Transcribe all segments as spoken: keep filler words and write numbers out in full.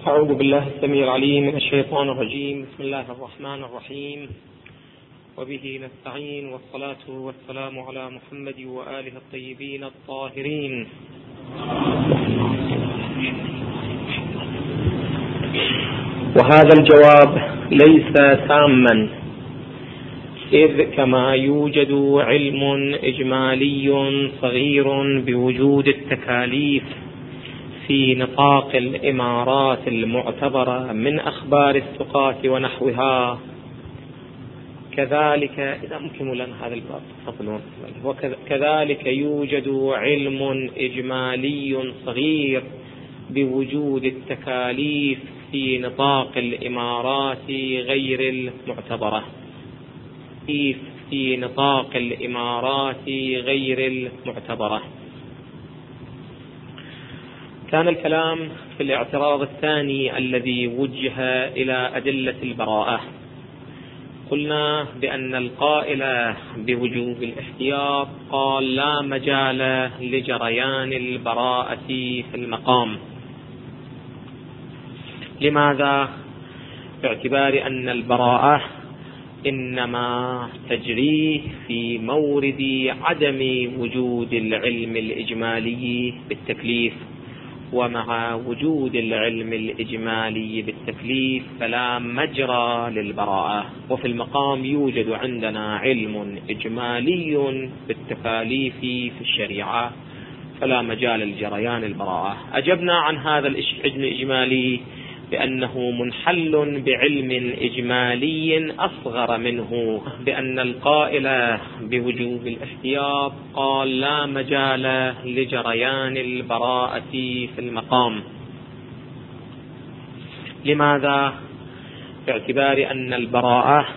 أعوذ بالله السميع العليم من الشيطان الرجيم. بسم الله الرحمن الرحيم، وبه نستعين، والصلاة والسلام على محمد وآله الطيبين الطاهرين. وهذا الجواب ليس تاما، إذ كما يوجد علم إجمالي صغير بوجود التكاليف في نطاق الإمارات المعتبرة من أخبار الثقات ونحوها، كذلك إذا ممكن لنا هذا الباب تفضلون. وكذلك يوجد علم إجمالي صغير بوجود التكاليف في نطاق الإمارات غير المعتبرة في نطاق الإمارات غير المعتبرة. كان الكلام في الاعتراض الثاني الذي وجه إلى أدلة البراءة. قلنا بأن القائل بوجوب الاحتياط قال لا مجال لجريان البراءة في المقام. لماذا؟ باعتبار أن البراءة إنما تجري في مورد عدم وجود العلم الإجمالي بالتكليف، ومع وجود العلم الإجمالي بالتكليف فلا مجرى للبراءة. وفي المقام يوجد عندنا علم إجمالي بالتكاليف في الشريعة، فلا مجال لجريان البراءة. أجبنا عن هذا العلم الإجمالي بأنه منحل بعلم إجمالي أصغر منه، بأن القائل بوجوب الاحتياط قال لا مجال لجريان البراءة في المقام. لماذا؟ باعتبار أن البراءة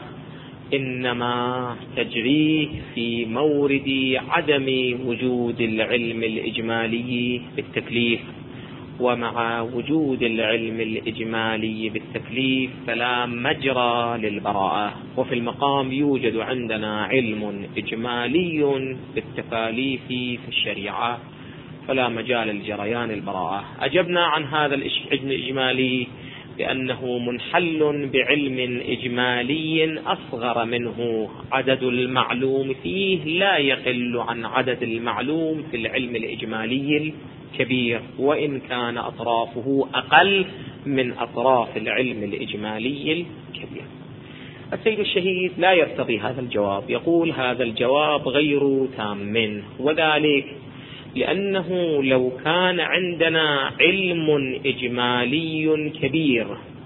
إنما تجري في مورد عدم وجود العلم الإجمالي بالتكليف، ومع وجود العلم الإجمالي بالتكليف فلا مجرى للبراءة. وفي المقام يوجد عندنا علم إجمالي بالتكاليف في الشريعة، فلا مجال لجريان البراءة. أجبنا عن هذا العلم الإجمالي بأنه منحل بعلم إجمالي أصغر منه، عدد المعلوم فيه لا يقل عن عدد المعلوم في العلم الإجمالي كبير، وإن كان أطرافه أقل من أطراف العلم الإجمالي الكبير. السيد الشهيد لا يرتضي هذا الجواب، يقول هذا الجواب غير تام، وذلك لأنه لو كان عندنا علم إجمالي كبير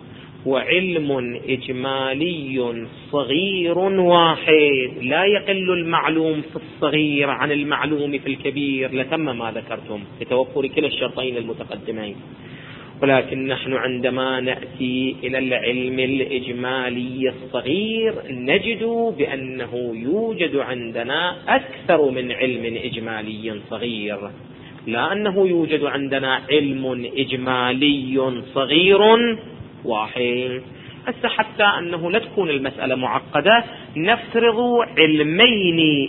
وعلم إجمالي صغير واحد لا يقل المعلوم في الصغير عن المعلوم في الكبير لتم ما ذكرتم لتوفر كلا الشرطين المتقدمين. ولكن نحن عندما نأتي إلى العلم الإجمالي الصغير نجد بأنه يوجد عندنا أكثر من علم إجمالي صغير، لا أنه يوجد عندنا علم إجمالي صغير واحد. هسه حتى أنه لا تكون المسألة معقدة نفترض علمين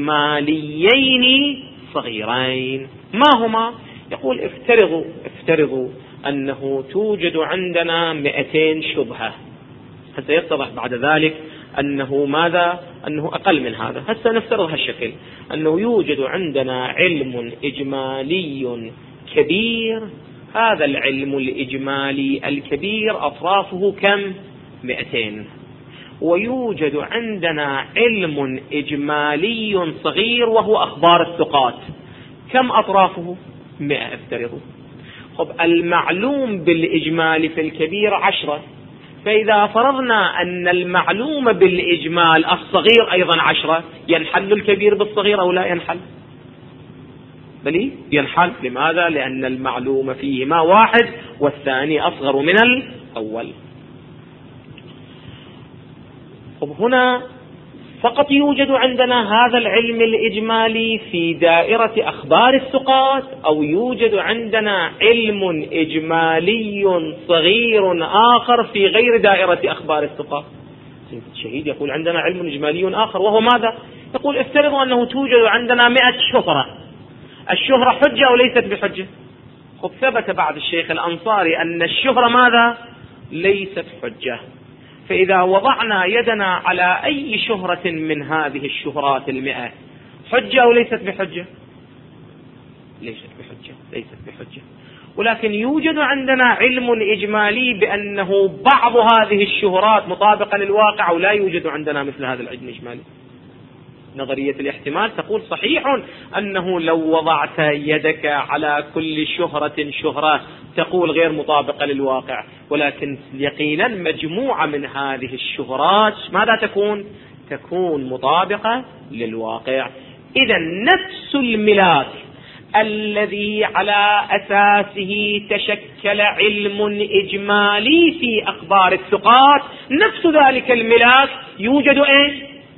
إجماليين صغيرين. ما هما؟ يقول افترضوا افترضوا أنه توجد عندنا مئتين شبهة. هسه يتضح بعد ذلك أنه ماذا؟ أنه أقل من هذا. هسه نفترض هالشكل، أنه يوجد عندنا علم إجمالي كبير، هذا العلم الإجمالي الكبير أطرافه كم؟ مئتين. ويوجد عندنا علم إجمالي صغير وهو أخبار الثقات، كم أطرافه؟ مئة افترضوا. خب المعلوم بالإجمال في الكبير عشرة، فإذا فرضنا أن المعلوم بالإجمال الصغير أيضا عشرة، ينحل الكبير بالصغير أو لا ينحل؟ بل ينحل. لماذا؟ لأن المعلوم فيهما واحد والثاني أصغر من الأول. طب هنا فقط يوجد عندنا هذا العلم الإجمالي في دائرة أخبار الثقات، أو يوجد عندنا علم إجمالي صغير آخر في غير دائرة أخبار الثقات؟ الشهيد يقول عندنا علم إجمالي آخر، وهو ماذا؟ يقول افترضوا أنه توجد عندنا مئة شهرة، الشهرة حجة أو ليست بحجة؟ خب ثبت بعد الشيخ الأنصاري أن الشهرة ماذا؟ ليست حجة. فإذا وضعنا يدنا على أي شهرة من هذه الشهرات المئة حجة أو ليست بحجة؟ ليست بحجة، ليست بحجة. ولكن يوجد عندنا علم إجمالي بأنه بعض هذه الشهرات مطابقة للواقع، ولا يوجد عندنا مثل هذا العلم الإجمالي. نظرية الاحتمال تقول صحيح أنه لو وضعت يدك على كل شهرة شهرة تقول غير مطابقة للواقع، ولكن يقينا مجموعة من هذه الشهرات ماذا تكون؟ تكون مطابقة للواقع. إذا نفس الملاك الذي على أساسه تشكل علم إجمالي في أخبار الثقات، نفس ذلك الملاك يوجد إيش؟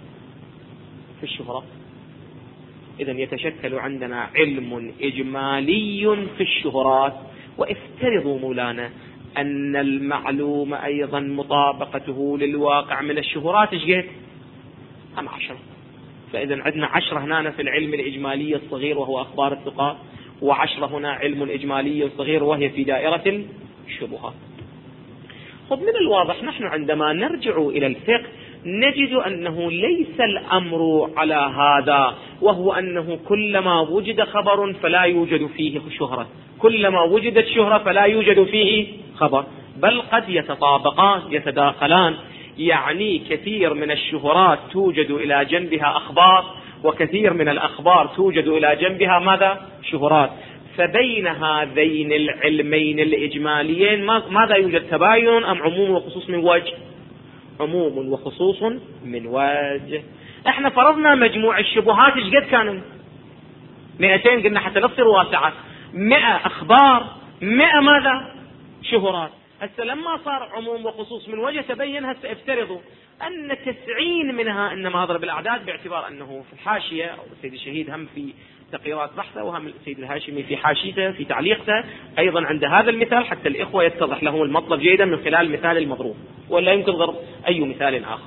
في الشهرات. إذا يتشكل عندنا علم إجمالي في الشهرات. وافترضوا مولانا أن المعلوم أيضا مطابقته للواقع من الشهرات ايش قد؟ أم عشرة. فإذا عندنا عشرة هنا في العلم الإجمالي الصغير وهو أخبار الثقات، وعشرة هنا علم إجمالي صغير وهي في دائرة الشبهات. خب من الواضح نحن عندما نرجع إلى الفقه نجد أنه ليس الأمر على هذا، وهو أنه كلما وجد خبر فلا يوجد فيه شهرة، كلما وجدت شهرة فلا يوجد فيه خبر، بل قد يتطابقان يتداخلان. يعني كثير من الشهرات توجد إلى جنبها أخبار، وكثير من الأخبار توجد إلى جنبها ماذا؟ شهرات. فبين هذين العلمين الإجماليين ماذا يوجد؟ تباين أم عموم وخصوص من وجه؟ عموم وخصوص من وجه. احنا فرضنا مجموع الشبهات ايش قد كانوا؟ مئتين قلنا حتى نصير واسعة، مئة أخبار، مئة ماذا؟ شهرات. هسه لما صار عموم وخصوص من وجه تبين هسه افترضوا أن تسعين منها، إنما أضرب الأعداد باعتبار أنه في الحاشية أو السيد الشهيد هم في تقريرات بحثه، وهم السيد الهاشمي في حاشيته في تعليقته أيضا عند هذا المثال، حتى الإخوة يتضح لهم المطلب جيدا من خلال المثال المضروب، ولا يمكن ضرب أي مثال آخر.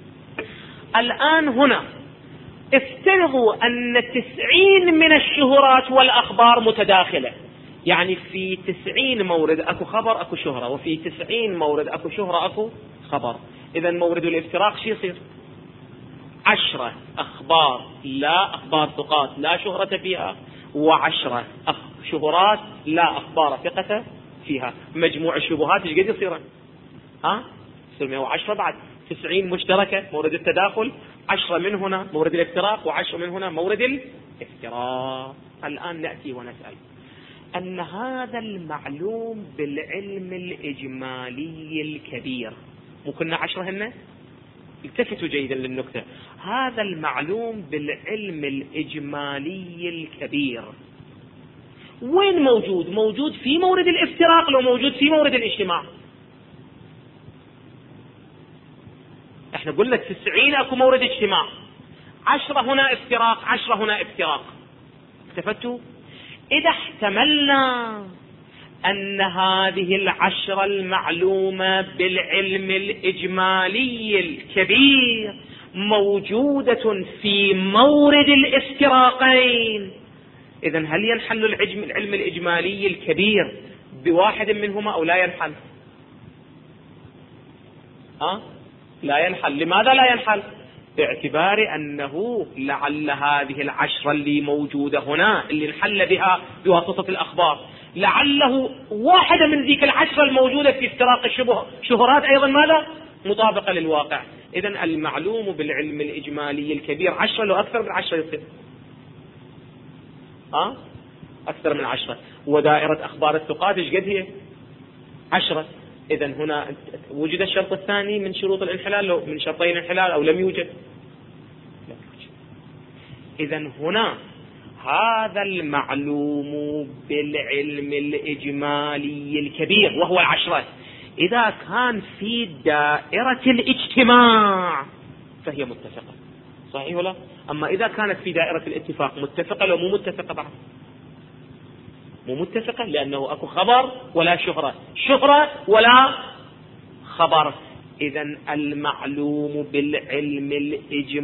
الآن هنا افترضوا أن تسعين من الشهرات والأخبار متداخلة، يعني في تسعين مورد أكو خبر أكو شهرة، وفي تسعين مورد أكو شهرة أكو خبر. إذا مورد الافتراق شو يصير؟ عشرة أخبار لا أخبار ثقات لا شهرة فيها، وعشرة شهرات لا أخبار ثقة فيها. مجموع الشبهات ايش قد يصير؟ ها؟ يصير مئة وعشرة بعد تسعين مشتركة مورد التداخل، عشرة من هنا مورد الافتراق، وعشرة من هنا مورد الافتراق. الآن نأتي ونسأل أن هذا المعلوم بالعلم الإجمالي الكبير، مو كنا عشرة هنا؟ التفتوا جيدا للنكتة. هذا المعلوم بالعلم الإجمالي الكبير وين موجود؟ موجود في مورد الافتراق لو موجود في مورد الاجتماع؟ احنا قلنا تسعين اكو مورد اجتماع، عشرة هنا افتراق، عشرة هنا افتراق. التفتوا؟ إذا احتملنا أن هذه العشرة المعلومة بالعلم الإجمالي الكبير موجودة في مورد الافتراقين، إذن هل ينحل العلم الإجمالي الكبير بواحد منهما أو لا ينحل؟ أه؟ لا ينحل. لماذا لا ينحل؟ باعتبار أنه لعل هذه العشرة اللي موجودة هنا اللي نحل بها بواسطة الأخبار، لعله واحدة من ذيك العشرة الموجودة في افتراق الشبه شهرات أيضا ماذا؟ مطابقة للواقع. إذن المعلوم بالعلم الإجمالي الكبير عشرة لو أكثر من عشرة يصير أه؟ أكثر من عشرة. ودائرة أخبار الثقات إيش قد هي؟ عشرة. إذن هنا وجد الشرط الثاني من شروط الانحلال لو من شرطين الانحلال أو لم يوجد؟ لا يوجد. إذن هنا هذا المعلوم بالعلم الإجمالي الكبير وهو العشرة إذا كان في دائرة الاجتماع فهي متفقة، صحيح ولا؟ أما إذا كانت في دائرة الاتفاق متفقة لو مو متفقة بعد؟ مو متفقة، لأنه أكو خبر ولا شهرة، شهرة ولا خبر. إذن المعلوم بالعلم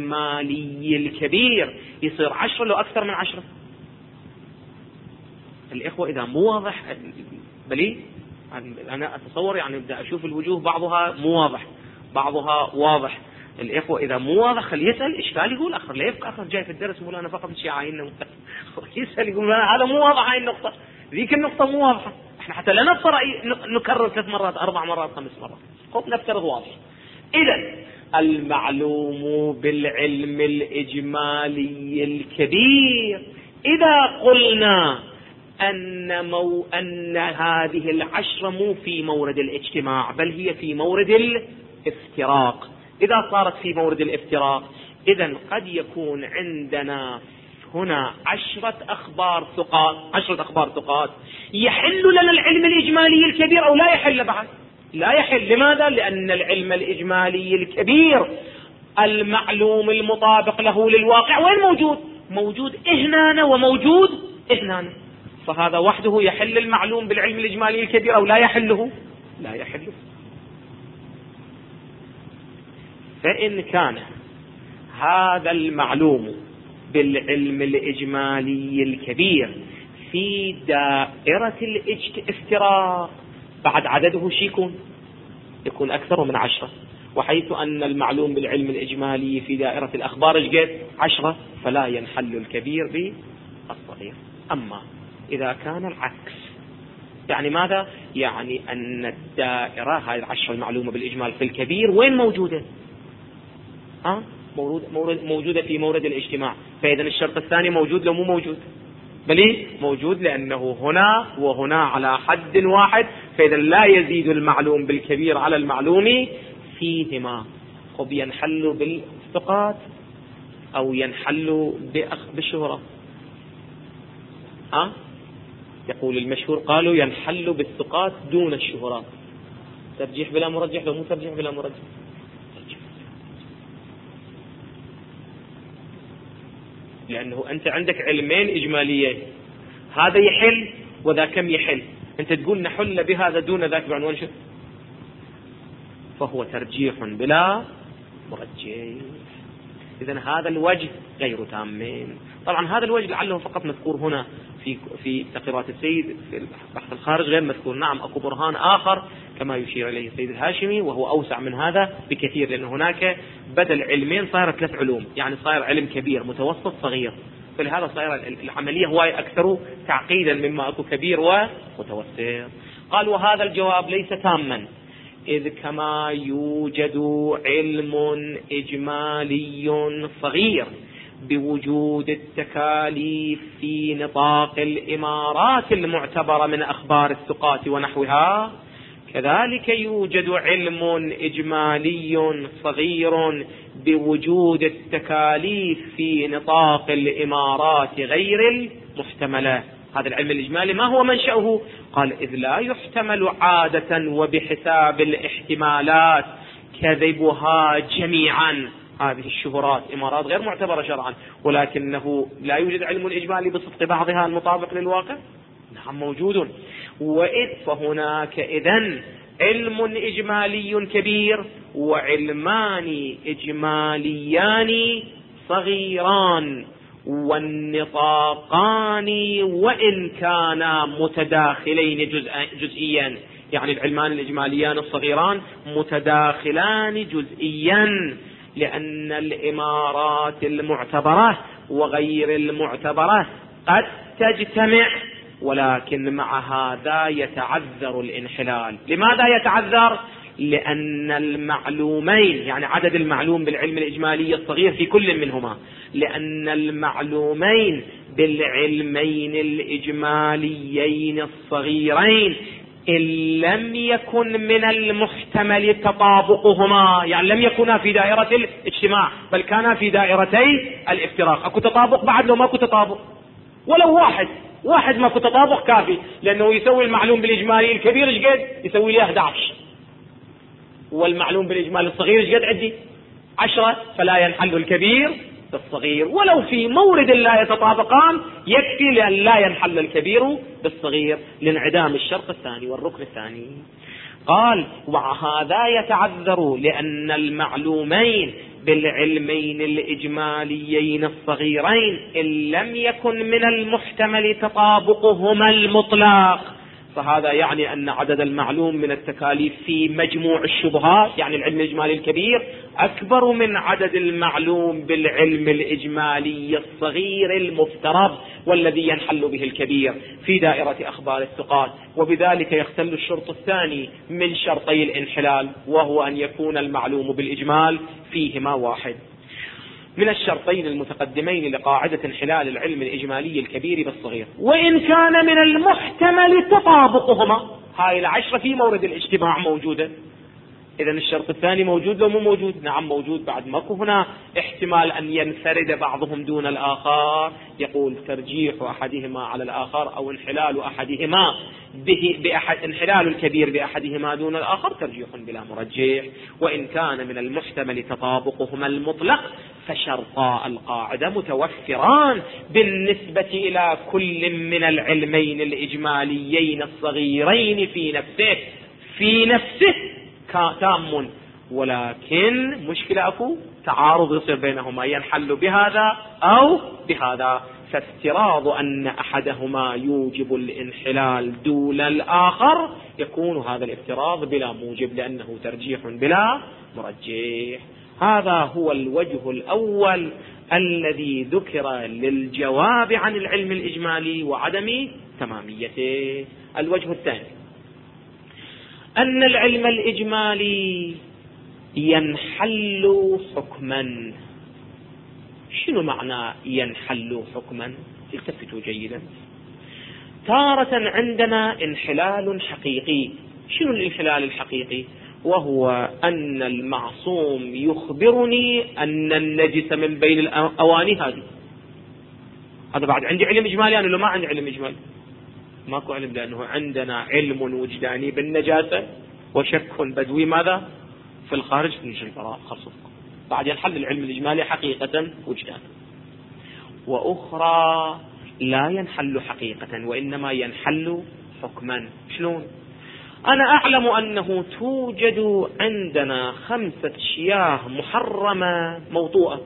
الإجمالي الكبير يصير عشرة لو أكثر من عشرة؟ الإخوة إذا مو واضح بلي أنا أتصور يعني أبدأ أشوف الوجوه بعضها مو واضح بعضها واضح. الإخوة إذا مو واضح خليه يسأل إشكال يقول آخر لا يبقى آخر جاي في الدرس يقول أنا فقط شيء عاينة يسأل يقول هذا مو واضح هاي النقطة ذيك النقطة مو واضحة. إحنا حتى لا نضطر نكرر ثلاث مرات أربع مرات خمس مرات خب نفترض واضح. إذن المعلوم بالعلم الإجمالي الكبير إذا قلنا أن, مو أن هذه العشرة مو في مورد الاجتماع بل هي في مورد الافتراق. إذا صارت في مورد الافتراق إذن قد يكون عندنا هنا عشرة أخبار ثقات عشرة أخبار ثقات يحل لنا العلم الإجمالي الكبير أو لا يحل بعد لا يحل. لماذا؟ لأن العلم الإجمالي الكبير المعلوم المطابق له للواقع وين موجود؟ موجود هنا وموجود هنا، فهذا وحده يحل المعلوم بالعلم الإجمالي الكبير أو لا يحله؟ لا يحله. فإن كان هذا المعلوم بالعلم الإجمالي الكبير في دائرة الافتراق بعد عدده شي يكون يكون أكثر من عشرة، وحيث أن المعلوم بالعلم الإجمالي في دائرة الأخبار ايش عشرة فلا ينحل الكبير بالصغير. أما إذا كان العكس يعني ماذا؟ يعني أن الدائرة هذه العشرة المعلومة بالإجمال في الكبير وين موجودة؟ ها؟ مورد موجودة في مورد الاجتماع. فإذا الشرط الثاني موجود لو مو موجود؟ بل موجود لأنه هنا وهنا على حد واحد، فإذا لا يزيد المعلوم بالكبير على المعلوم فيهما. خب ينحل بالثقات أو ينحل بالشهرة؟ ها؟ يقول المشهور قالوا ينحل بالثقات دون الشهرات. ترجيح بلا مرجح لو مو ترجيح بلا مرجح؟ لأنه أنت عندك علمين إجماليين، هذا يحل وذا كم يحل، أنت تقول نحل بهذا دون ذاك بعنوان شو؟ فهو ترجيح بلا مرجح. إذن هذا الوجه غير تامين. طبعا هذا الوجه لعله فقط مذكور هنا في في تقريرات السيد في البحث الخارج غير مذكور. نعم أكو برهان آخر كما يشير إليه السيد الهاشمي وهو أوسع من هذا بكثير، لأن هناك بدل علمين صار ثلاث علوم، يعني صار علم كبير متوسط صغير، فلهذا صار العملية هو أكثر تعقيدا مما أكو كبير ومتوسط. قال وهذا الجواب ليس تاما، إذ كما يوجد علم إجمالي صغير بوجود التكاليف في نطاق الإمارات المعتبرة من أخبار الثقات ونحوها، كذلك يوجد علم إجمالي صغير بوجود التكاليف في نطاق الإمارات غير المحتملة. هذا العلم الإجمالي ما هو منشأه؟ قال إذ لا يحتمل عادة وبحساب الاحتمالات كذبها جميعا. هذه الشهرات إمارات غير معتبرة شرعا، ولكنه لا يوجد علم إجمالي بصدق بعضها المطابق للواقع. نعم موجود. وإذ فهناك إذن علم إجمالي كبير وعلمان إجماليان صغيران، والنطاقان وإن كانا متداخلين جزئيا، يعني العلمان الإجماليان الصغيران متداخلان جزئيا، لأن الإمارات المعتبرة وغير المعتبرة قد تجتمع، ولكن مع هذا يتعذر الانحلال. لماذا يتعذر؟ لأن المعلومين، يعني عدد المعلوم بالعلم الإجمالي الصغير في كل منهما، لأن المعلومين بالعلمين الإجماليين الصغيرين إن لم يكن من المحتمل تطابقهما، يعني لم يكونا في دائرة الاجتماع بل كانا في دائرتي الافتراق. أكو تطابق بعد لو ما أكو تطابق؟ ولو واحد واحد ما أكو تطابق كافي، لأنه يسوي المعلوم بالإجمالي الكبير ايش قد؟ يسوي له أحد عشر، والمعلوم بالإجمالي الصغير ايش قد عندي؟ عشرة، فلا ينحل الكبير بالصغير. ولو في مورد لا يتطابقان يكفي لأن لا ينحل الكبير بالصغير لانعدام الشرط الثاني والركن الثاني. قال وهذا يتعذر لأن المعلومين بالعلمين الإجماليين الصغيرين إن لم يكن من المحتمل تطابقهما المطلق، فهذا يعني أن عدد المعلوم من التكاليف في مجموع الشبهات، يعني العلم الإجمالي الكبير، أكبر من عدد المعلوم بالعلم الإجمالي الصغير المفترض والذي ينحل به الكبير في دائرة أخبار الثقات. وبذلك يختل الشرط الثاني من شرطي الانحلال، وهو أن يكون المعلوم بالإجمال فيهما واحد. من الشرطين المتقدمين لقاعدة انحلال العلم الإجمالي الكبير بالصغير، وإن كان من المحتمل تطابقهما، هاي العشرة في مورد الاجتماع موجودة. إذا الشرط الثاني موجود لو مو موجود؟ نعم موجود. بعد ماكو هنا احتمال أن ينفرد بعضهم دون الآخر. يقول ترجيح أحدهما على الآخر أو انحلال أحدهما به بأحد، انحلال الكبير بأحدهما دون الآخر ترجيح بلا مرجح. وإن كان من المحتمل تطابقهما المطلق فشرطا القاعدة متوفران بالنسبة إلى كل من العلمين الإجماليين الصغيرين في نفسه في نفسه تام، ولكن مشكلة أكو تعارض يصير بينهما، ينحل بهذا أو بهذا. فافتراض أن أحدهما يوجب الانحلال دون الآخر يكون هذا الافتراض بلا موجب، لأنه ترجيح بلا مرجح. هذا هو الوجه الأول الذي ذكر للجواب عن العلم الإجمالي وعدم تماميته. الوجه الثاني أن العلم الإجمالي ينحل حكما. شنو معنى ينحل حكما؟ التفتوا جيدا. تارة عندنا انحلال حقيقي. شنو الانحلال الحقيقي؟ وهو أن المعصوم يخبرني أن النجس من بين الأواني هذه. هذا بعد عندي علم إجمالي أنا لو ما عندي علم إجمالي؟ ماكو علم، لأنه عندنا علم وجداني بالنجاسة وشك بدوي ماذا في الخارج في نجر البراء خصوصا. بعد ينحل العلم الإجمالي حقيقة وجدانا. وأخرى لا ينحل حقيقة وإنما ينحل حكما. شلون؟ أنا أعلم أنه توجد عندنا خمسة شياه محرمة موطوءة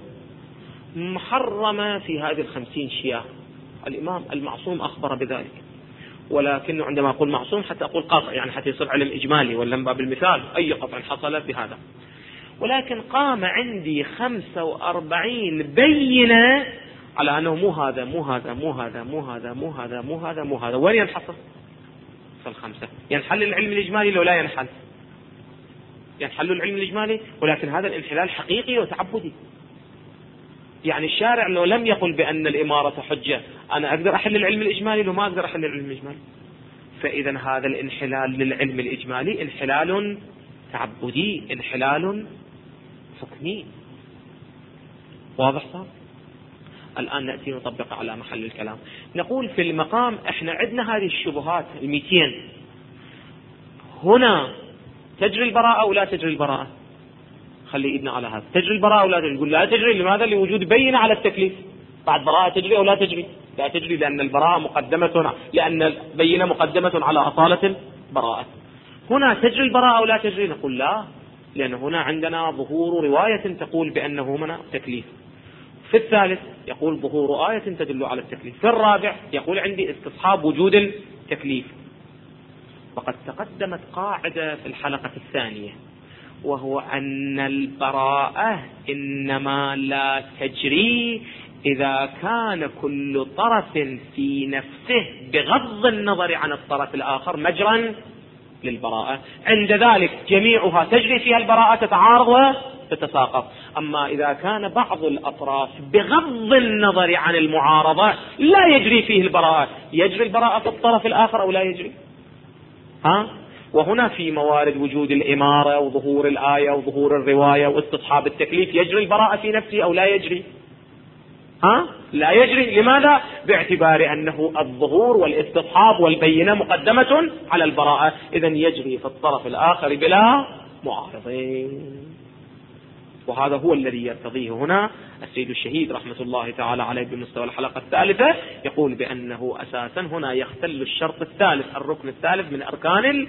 محرمة في هذه الخمسين شياه. الإمام المعصوم أخبر بذلك، ولكنه عندما أقول معصوم حتى أقول قاطع، يعني حتى يصير علم إجمالي ولا من باب المثال أي قطع حصل بهذا. ولكن قام عندي خمسة وأربعين بينة على أنه مو هذا مو هذا مو هذا مو هذا مو هذا مو هذا مو هذا. وين ينحصر؟ في الخمسة. ينحل العلم الإجمالي لو لا ينحل؟ ينحل العلم الإجمالي، ولكن هذا الانحلال حقيقي وتعبدي. يعني الشارع لو لم يقل بأن الإمارة حجة، أنا أقدر أحل العلم الإجمالي لو ما أقدر أحل العلم الإجمالي. فإذا هذا الانحلال للعلم الإجمالي انحلال تعبدي، انحلال حكمي. واضح صار؟ الآن نأتي نطبق على محل الكلام. نقول في المقام احنا عندنا هذه الشبهات المئتين، هنا تجري البراءة أو لا تجري البراءة؟ خلي إيدنا على هذا. تجري البراءة أو لا تجري؟ يقول لا تجري. لماذا؟ لوجود بينة على التكليف. بعد براءة تجري أو لا تجري؟ لا تجري، لأن البراءة مقدمة، لأن البينة مقدمة على أصالة البراءة. هنا تجري البراءة أو لا تجري؟ نقول لا، لأن هنا عندنا ظهور رواية تقول بأنه هنا تكليف. في الثالث يقول ظهور آية تدل على التكليف. في الرابع يقول عندي استصحاب وجود التكليف. وقد تقدمت قاعدة في الحلقة الثانية، وهو أن البراءة إنما لا تجري إذا كان كل طرف في نفسه بغض النظر عن الطرف الآخر مجرا للبراءة. عند ذلك جميعها تجري فيها البراءة، تتعارض وتتساقط. أما إذا كان بعض الأطراف بغض النظر عن المعارضة لا يجري فيه البراءة، يجري البراءة في الطرف الآخر أو لا يجري؟ ها؟ وهنا في موارد وجود الإمارة وظهور الآية وظهور الرواية واستصحاب التكليف يجري البراءة في نفسه أو لا يجري؟ ها؟ لا يجري. لماذا؟ باعتبار أنه الظهور والاستصحاب والبينة مقدمة على البراءة، إذن يجري في الطرف الآخر بلا معارضين. وهذا هو الذي يرتضيه هنا السيد الشهيد رحمة الله تعالى عليه بمستوى الحلقة الثالثة. يقول بأنه أساسا هنا يختل الشرط الثالث، الركن الثالث من أركان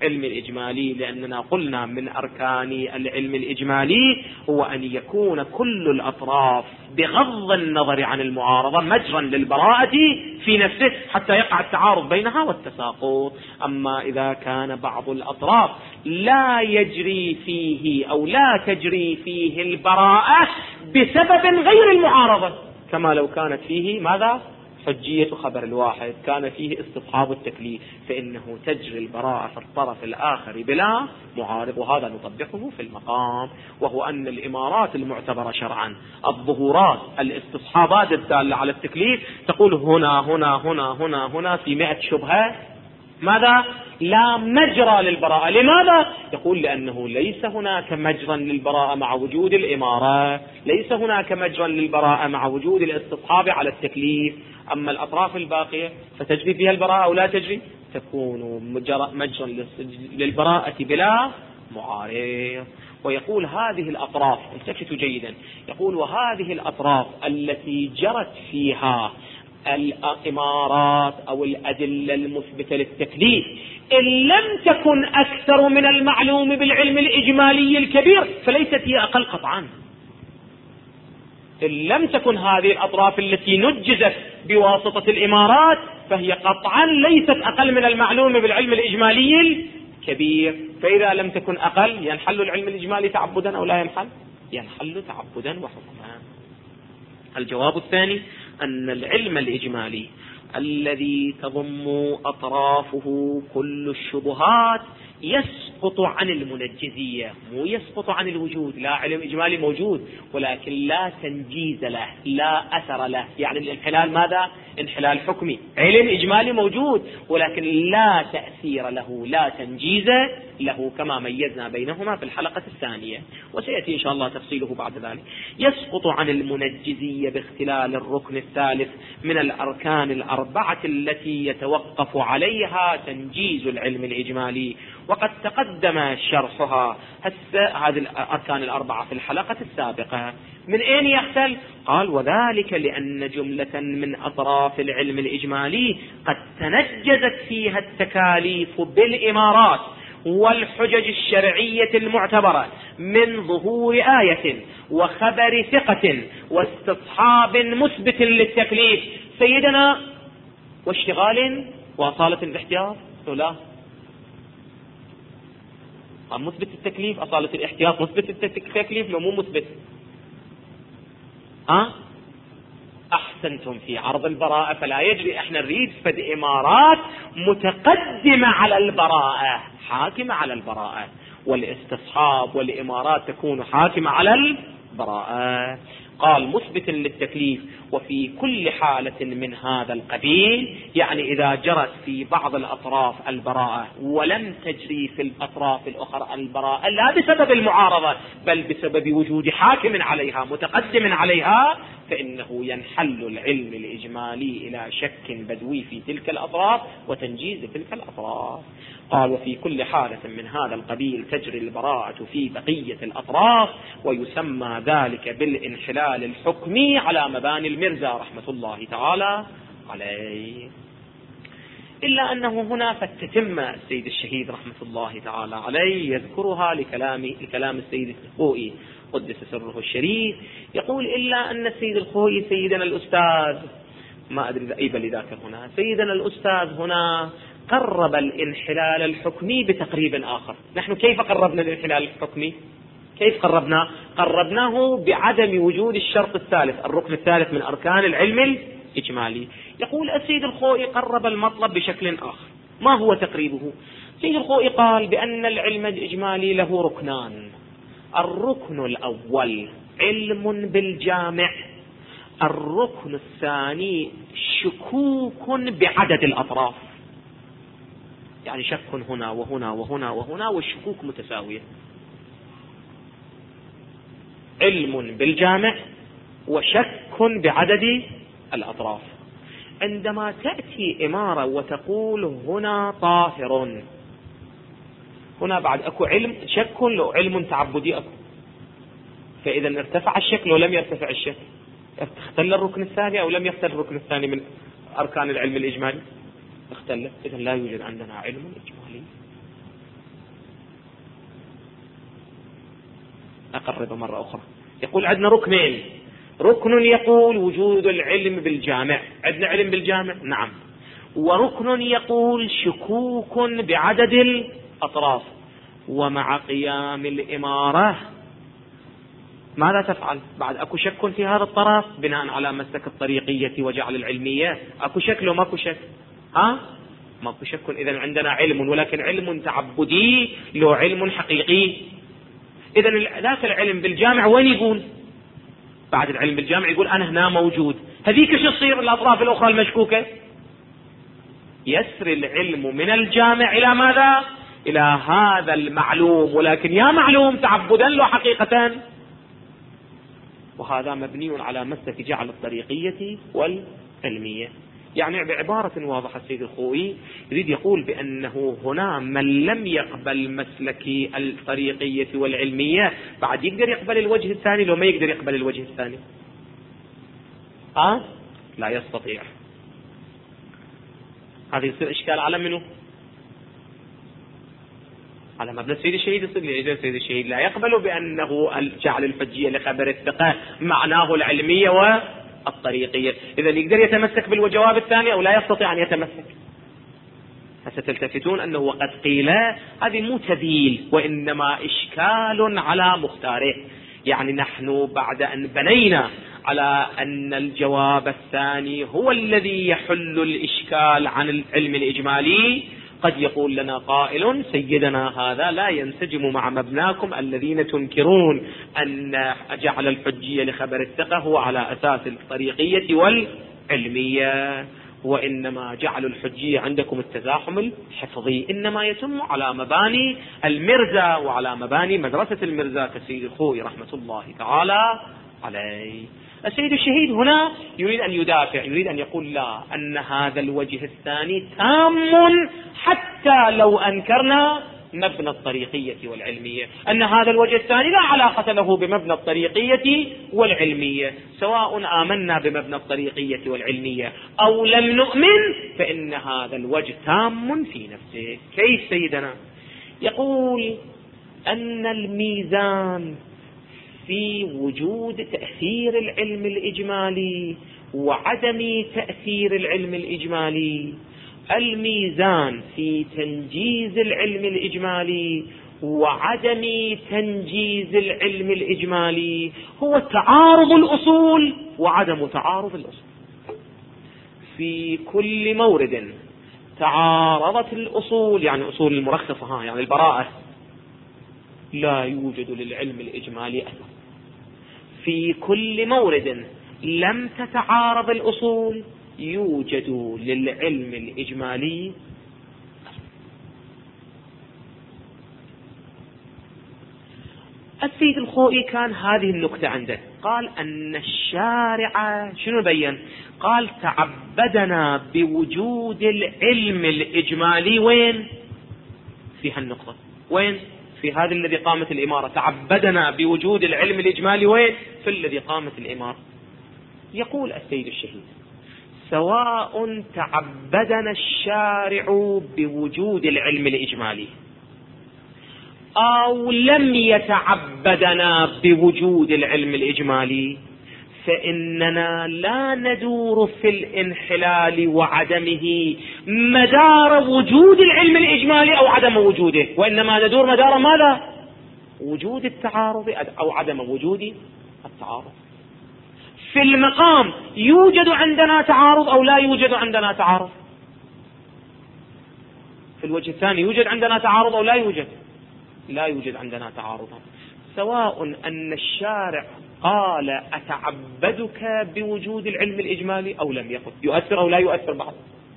العلم الإجمالي، لأننا قلنا من أركان العلم الإجمالي هو أن يكون كل الأطراف بغض النظر عن المعارضة مجرا للبراءة في نفسه حتى يقع التعارض بينها والتساقط. أما إذا كان بعض الأطراف لا يجري فيه أو لا تجري فيه البراءة بسبب غير المعارضة، كما لو كانت فيه ماذا؟ حجية خبر الواحد، كان فيه استصحاب التكليف، فإنه تجري البراءة في الطرف الآخر بلا معارض. وهذا نطبقه في المقام، وهو أن الإمارات المعتبرة شرعا، الظهورات الاستصحابات الدالة على التكليف، تقول هنا هنا هنا هنا هنا في مئة شبهة ماذا؟ لا مجرى للبراءة. لماذا؟ يقول لأنه ليس هناك مجرى للبراءة مع وجود الإمارة، ليس هناك مجرى للبراءة مع وجود الاستصحاب على التكليف. أما الأطراف الباقية فتجري فيها البراءة أو لا تجري، تكون مجرى للبراءة بلا معارض. ويقول هذه الأطراف، التفتوا جيدا، يقول وهذه الأطراف التي جرت فيها الإمارات أو الأدلة المثبتة للتكليف إن لم تكن أكثر من المعلوم بالعلم الإجمالي الكبير فليست هي أقل قطعا. إن لم تكن هذه الأطراف التي نجزت بواسطة الإمارات فهي قطعا ليست أقل من المعلوم بالعلم الإجمالي الكبير. فإذا لم تكن أقل ينحل العلم الإجمالي تعبدا أو لا ينحل؟ ينحل تعبدا وحكما. الجواب الثاني أن العلم الإجمالي الذي تضم أطرافه كل الشبهات يسقط عن المنجزية، مو يسقط عن الوجود. لا، علم إجمالي موجود ولكن لا تنجيز له، لا أثر له، يعني الانحلال ماذا؟ انحلال حكمي. علم إجمالي موجود ولكن لا تأثير له، لا تنجيز له، كما ميزنا بينهما في الحلقة الثانية، وسيأتي إن شاء الله تفصيله بعد ذلك. يسقط عن المنجزية باختلال الركن الثالث من الأركان الأربعة التي يتوقف عليها تنجيز العلم الإجمالي، وقد تقدم شرحها هذه الأركان الأربعة في الحلقة السابقة. من أين يختل؟ قال وذلك لأن جملة من أطراف العلم الإجمالي قد تنجزت فيها التكاليف بالإمارات والحجج الشرعية المعتبرة من ظهور آية وخبر ثقة واستصحاب مثبت للتكليف سيدنا واشتغال وأصالة الاحتياط. لا، مثبت التكليف، أصالة الاحتياط مثبت التكليف لو مو مثبت. أه؟ أحسنتم في عرض البراءة، فلا يجري. احنا نريد فد إمارات متقدمة على البراءة، حاكمة على البراءة، والاستصحاب والإمارات تكون حاكمة على البراءة. قال مثبت للتكليف وفي كل حالة من هذا القبيل، يعني إذا جرت في بعض الأطراف البراءة ولم تجري في الأطراف الأخرى البراءة لا بسبب المعارضة بل بسبب وجود حاكم عليها متقدم عليها، فإنه ينحل العلم الإجمالي إلى شك بدوي في تلك الأطراف وتنجيز تلك الأطراف. قال وفي كل حالة من هذا القبيل تجري البراءة في بقية الأطراف، ويسمى ذلك بالانحلال الحكمي على مباني المرزا رحمة الله تعالى عليه. إلا أنه هنا فتتم السيد الشهيد رحمة الله تعالى عليه يذكرها لكلام, لكلام السيد الخوئي قدس سره الشريف. يقول إلا أن السيد الخوئي سيدنا الأستاذ، ما أدري أي بل ذاكر هنا، سيدنا الأستاذ هنا قرب الانحلال الحكمي بتقريب آخر. نحن كيف قربنا الانحلال الحكمي؟ كيف قربنا؟ قربناه بعدم وجود الشرط الثالث، الركن الثالث من أركان العلم الإجمالي. يقول السيد الخوئي قرب المطلب بشكل آخر. ما هو تقريبه؟ السيد الخوئي قال بأن العلم الإجمالي له ركنان. الركن الأول علم بالجامع، الركن الثاني شكوك بعدد الأطراف، يعني شك هنا وهنا وهنا وهنا والشكوك متساوية. علم بالجامع وشك بعدد الأطراف. عندما تأتي إمارة وتقول هنا طاهر، هنا بعد أكو علم شك لو علم تعبدي أكو، فإذا ارتفع الشك لو لم يرتفع الشك، اختل الركن الثاني أو لم يختل الركن الثاني من أركان العلم الإجمالي، اختل. إذا لا يوجد عندنا علم إجمالي. أقرب مرة أخرى. يقول عندنا ركنين، ركن يقول وجود العلم بالجامع، عندنا علم بالجامع نعم، وركن يقول شكوك بعدد الأطراف. ومع قيام الإمارة ماذا تفعل؟ بعد أكو شك في هذا الطرف بناء على مسلك الطريقية وجعل العلمية، أكو شك لو ماكو شك؟ ها؟ ماكو شك. إذن عندنا علم، ولكن علم تعبدي لو علم حقيقي. إذن ذاك العلم بالجامع وين يقول؟ بعد العلم بالجامع يقول أنا هنا موجود، هذيك شو تصير الأطراف الأخرى المشكوكة؟ يسري العلم من الجامع إلى ماذا؟ إلى هذا المعلوم، ولكن يا معلوم تعبدا له حقيقة. وهذا مبني على مسلك جعل الطريقية والعلمية. يعني بعبارة واضحة السيد الخوئي يريد يقول بأنه هنا من لم يقبل مسلك الطريقية والعلمية بعد يقدر يقبل الوجه الثاني، لو ما يقدر يقبل الوجه الثاني أه؟ لا يستطيع. هذا يصير إشكال على منه؟ على مبنى السيد الشهيد. يصير لي السيد الشهيد لا يقبل بأنه جعل الحجية لخبر الثقة معناه العلمية والطريقية، إذا يقدر يتمسك بالجواب الثاني أو لا يستطيع أن يتمسك. فستلتفتون أنه وقد قيل هذه مو تذييل وإنما إشكال على مختاره. يعني نحن بعد أن بنينا على أن الجواب الثاني هو الذي يحل الإشكال عن العلم الإجمالي، قد يقول لنا قائل سيدنا هذا لا ينسجم مع مبناكم الذين تنكرون أن جعل الحجية لخبر الثقة هو على أساس الطريقية والعلمية، وإنما جعل الحجية عندكم التزاحم الحفظي إنما يتم على مباني المرزا وعلى مباني مدرسة المرزا كالسيد الخوئي رحمة الله تعالى عليه. السيد الشهيد هنا يريد أن يدافع، يريد أن يقول لا، أن هذا الوجه الثاني تام حتى لو أنكرنا مبنى الطريقية والعلمية، أن هذا الوجه الثاني لا علاقة له بمبنى الطريقية والعلمية، سواء آمنا بمبنى الطريقية والعلمية أو لم نؤمن فإن هذا الوجه تام في نفسه. كيف سيدنا؟ يقول أن الميزان في وجود تأثير العلم الإجمالي وعدم تأثير العلم الإجمالي، الميزان في تنجيز العلم الإجمالي وعدم تنجيز العلم الإجمالي هو تعارض الأصول وعدم تعارض الأصول. في كل مورد تعارضت الأصول، يعني أصول المرخصة ها يعني البراءة، لا يوجد للعلم الإجمالي أثر. في كل مورد لم تتعارض الأصول يوجد للعلم الإجمالي. السيد الخوئي كان هذه النكتة عنده، قال أن الشارع شنو بين؟ قال تعبدنا بوجود العلم الإجمالي. وين في هالنقطة؟ وين في هذا الذي قامت الإمارة؟ تعبدنا بوجود العلم الإجمالي وين؟ في الذي قامت الإمارة. يقول السيد الشهيد سواء تعبدنا الشارع بوجود العلم الإجمالي أو لم يتعبدنا بوجود العلم الإجمالي فإننا لا ندور في الانحلال وعدمه مدار وجود العلم الإجمالي أو عدم وجوده، وإنما ندور مدار ماذا؟ وجود التعارض أو عدم وجود التعارض. في المقام يوجد عندنا تعارض أو لا يوجد عندنا تعارض؟ في الوجه الثاني يوجد عندنا تعارض أو لا يوجد؟ لا يوجد عندنا تعارض. سواء أن الشارع قال أتعبدك بوجود العلم الإجمالي أو لم يقل، يؤثر أو لا يؤثر بعض؟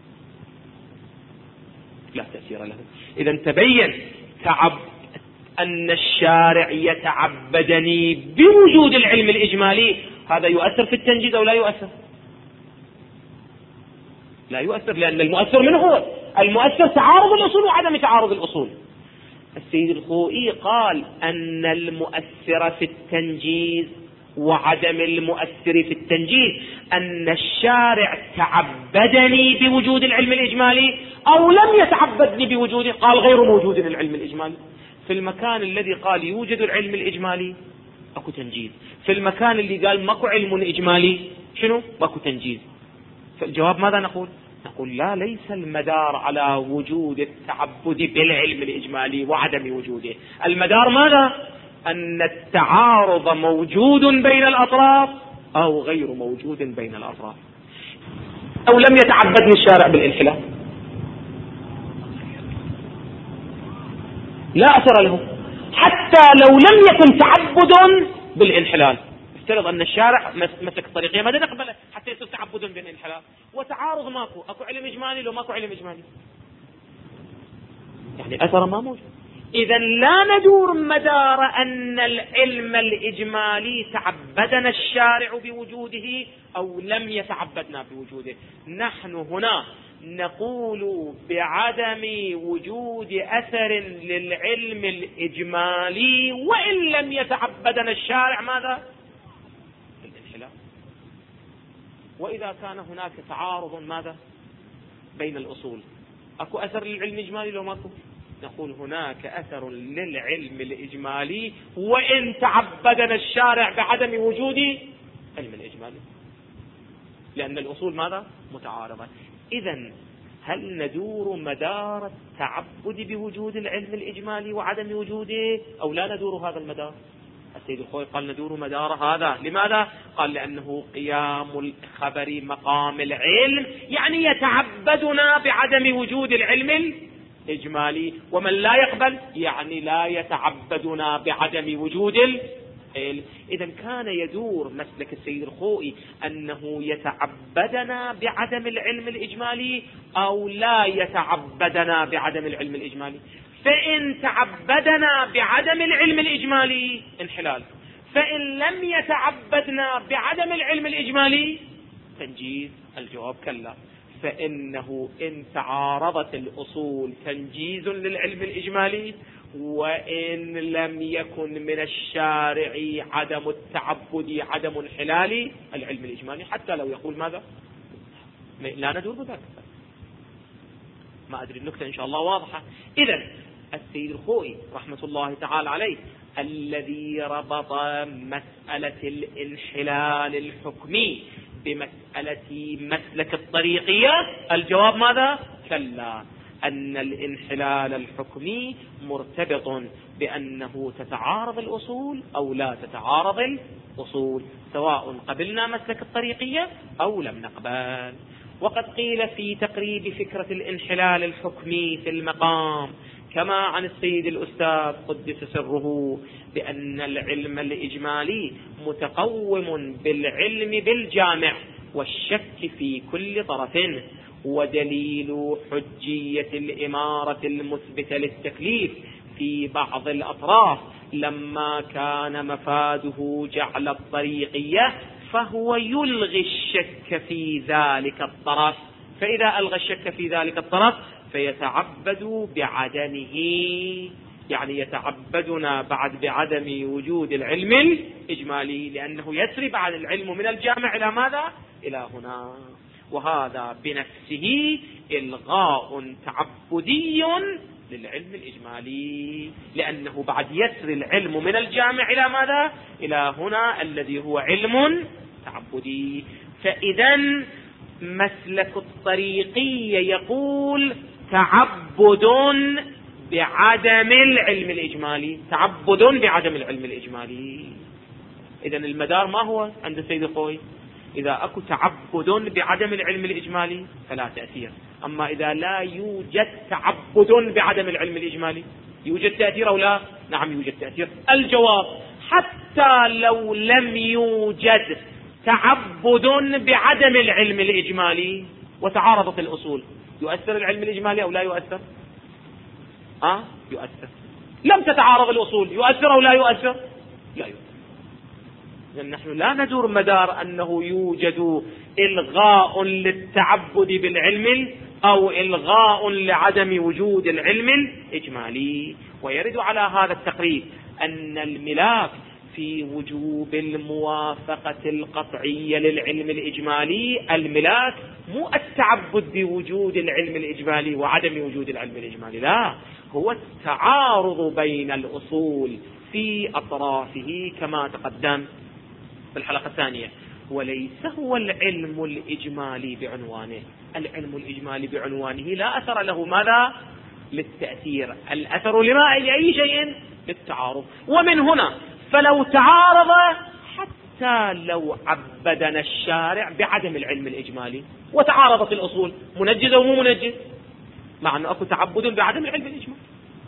لا تأثير له. إذا تبين تعب أن الشارع يتعبدني بوجود العلم الإجمالي، هذا يؤثر في التنجيز أو لا يؤثر؟ لا يؤثر، لأن المؤثر من هو؟ المؤثر تعارض الأصول وعدم تعارض الأصول. السيد الخوئي قال أن المؤثر في التنجيز وعدم المؤثر في التنجيز أن الشارع تعبدني بوجود العلم الإجمالي أو لم يتعبدني بوجوده، قال غير موجود العلم الإجمالي. في المكان الذي قال يوجد العلم الإجمالي ماكو تنجيز. في المكان اللي قال ماكو علم إجمالي شنو؟ ماكو تنجيز. فالجواب ماذا نقول؟ نقول لا، ليس المدار على وجود التعبد بالعلم الإجمالي وعدم وجوده. المدار ماذا؟ أن التعارض موجود بين الأطراف أو غير موجود بين الأطراف. أو لم يتعبدني الشارع بالانحلال، لا أثر له، حتى لو لم يكن تعبد بالانحلال. افترض أن الشارع مسك الطريقية ماذا نقبله حتى يصير تعبد بالانحلال، وتعارض ماكو، أكو علم إجمالي لو ماكو علم إجمالي، يعني أثر ما موجود. إذا لا ندور مدار أن العلم الإجمالي تعبدنا الشارع بوجوده أو لم يتعبدنا بوجوده. نحن هنا نقول بعدم وجود أثر للعلم الإجمالي وإن لم يتعبدنا الشارع ماذا؟ الانحلال. وإذا كان هناك تعارض ماذا؟ بين الأصول، أكو أثر للعلم الإجمالي لو ماكو؟ نقول هناك أثر للعلم الإجمالي وإن تعبدنا الشارع بعدم وجود علم الإجمالي، لأن الأصول ماذا؟ متعارضة. إذن هل ندور مدار التعبد بوجود العلم الإجمالي وعدم وجوده أو لا ندور هذا المدار؟ السيد الخوئي قال ندور مدار هذا. لماذا؟ قال لأنه قيام الخبر مقام العلم، يعني يتعبدنا بعدم وجود العلم الإجمالي، ومن لا يقبل يعني لا يتعبدنا بعدم وجود العلم. إذا كان يدور مسلك السيد الخوئي أنه يتعبدنا بعدم العلم الإجمالي أو لا يتعبدنا بعدم العلم الإجمالي. فإن تعبدنا بعدم العلم الإجمالي انحلال، فإن لم يتعبدنا بعدم العلم الإجمالي تنجيز. الجواب كلا، فإنه إن تعارضت الأصول تنجيز للعلم الإجمالي، وإن لم يكن من الشارع عدم التعبد عدم انحلال العلم الإجمالي، حتى لو يقول ماذا؟ لا ندور بذلك. ما أدري النكتة إن شاء الله واضحة. إذن السيد الخوئي رحمة الله تعالى عليه الذي ربط مسألة الانحلال الحكمي بمسألة مسلك الطريقية، الجواب ماذا؟ كلا، أن الانحلال الحكمي مرتبط بأنه تتعارض الأصول أو لا تتعارض الأصول، سواء قبلنا مسلك الطريقية أو لم نقبل. وقد قيل في تقريب فكرة الانحلال الحكمي في المقام كما عن السيد الأستاذ قدس سره بأن العلم الإجمالي متقوم بالعلم بالجامع والشك في كل طرف، ودليل حجية الإمارة المثبتة للتكليف في بعض الأطراف لما كان مفاده جعل الطريقية فهو يلغي الشك في ذلك الطرف، فإذا ألغى الشك في ذلك الطرف فيتعبد بعدمه، يعني يتعبدنا بعد بعدم وجود العلم الإجمالي، لأنه يسري عن العلم من الجامع إلى ماذا؟ إلى هنا. وهذا بنفسه إلغاء تعبدي للعلم الإجمالي، لأنه بعد يسري العلم من الجامع إلى ماذا؟ إلى هنا الذي هو علم تعبدي. فإذا مسلك الطريقية يقول تعبد بعدم العلم الإجمالي، تعبد بعدم العلم الإجمالي. إذا المدار ما هو عند السيد الخوئي؟ إذا أكو تعبد بعدم العلم الإجمالي فلا تأثير، أما إذا لا يوجد تعبد بعدم العلم الإجمالي يوجد تأثير أو لا؟ نعم يوجد تأثير. الجواب حتى لو لم يوجد تعبد بعدم العلم الإجمالي وتعارضت الأصول، يؤثر العلم الإجمالي أو لا يؤثر؟ أه؟ يؤثر. لم تتعارض الأصول يؤثر أو لا يؤثر؟ لا يؤثر. لأن نحن لا ندور مدار أنه يوجد إلغاء للتعبد بالعلم أو إلغاء لعدم وجود العلم الإجمالي. ويرد على هذا التقريب أن الملاك في وجوب الموافقة القطعية للعلم الإجمالي، الملاك مو التعبد بوجود العلم الإجمالي وعدم وجود العلم الإجمالي، لا، هو التعارض بين الأصول في أطرافه كما تقدم في الحلقة الثانية. وليس هو العلم الإجمالي بعنوانه، العلم الإجمالي بعنوانه لا أثر له ماذا؟ للتأثير، الأثر لما لأي شيء؟ للتعارض. ومن هنا فلو تعارض، حتى لو عبدنا الشارع بعدم العلم الإجمالي وتعارضت الأصول، منجز أو مو منجز؟ مع أنه أكو تعبد بعدم العلم الإجمالي،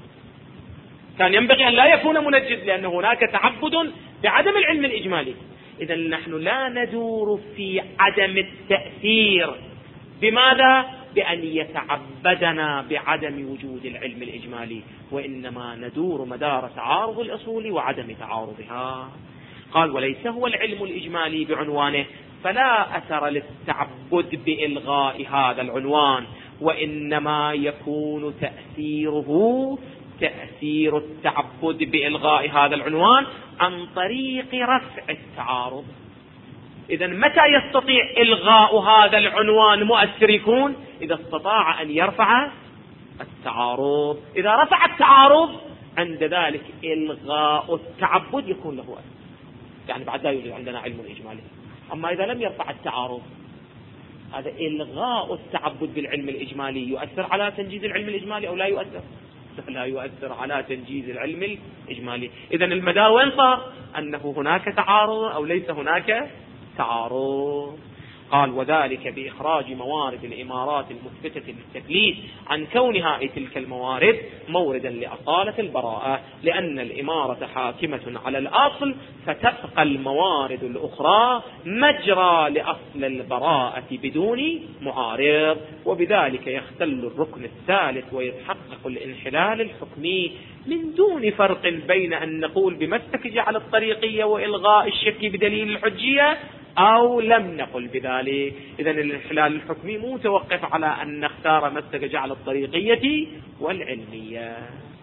كان ينبغي أن لا يكون منجز لأن هناك تعبد بعدم العلم الإجمالي. إذا نحن لا ندور في عدم التأثير، بماذا؟ بأن يتعبدنا بعدم وجود العلم الإجمالي، وإنما ندور مدار تعارض الأصول وعدم تعارضها. قال وليس هو العلم الإجمالي بعنوانه، فلا أثر للتعبد بإلغاء هذا العنوان، وإنما يكون تأثيره تأثير التعبد بإلغاء هذا العنوان عن طريق رفع التعارض. إذا متى يستطيع إلغاء هذا العنوان مؤثر يكون؟ إذا استطاع أن يرفع التعارض. إذا رفع التعارض عند ذلك إلغاء التعبد يكون له أثر، يعني بعد لا يوجد عندنا علم إجمالي. أما إذا لم يرفع التعارض، هذا إلغاء التعبد بالعلم الإجمالي يؤثر على تنجيز العلم الإجمالي أو لا يؤثر؟ لا يؤثر على تنجيز العلم الإجمالي. إذا المدار وين صار؟ أنه هناك تعارض أو ليس هناك تعارض. قال وذلك بإخراج موارد الإمارات المثبتة للتكليف عن كونها أي تلك الموارد موردا لأصالة البراءة، لأن الإمارة حاكمة على الأصل، فتبقى الموارد الأخرى مجرى لأصل البراءة بدون معارض، وبذلك يختل الركن الثالث ويتحقق الانحلال الحكمي، من دون فرق بين أن نقول بمسلك جعل الطريقية وإلغاء الشك بدليل الحجية أو لم نقل بذلك. إذن الانحلال الحكمي مو توقف على أن نختار مسلك جعل الطريقية والعلمية.